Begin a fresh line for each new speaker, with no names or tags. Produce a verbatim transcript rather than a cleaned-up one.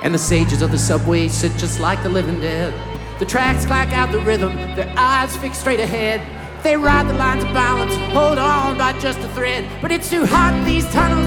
And the sages of the subway sit just like the living dead. The tracks clack out the rhythm, their eyes fixed straight ahead. They ride the lines of balance, hold on by just a thread. But it's too hot in these tunnels,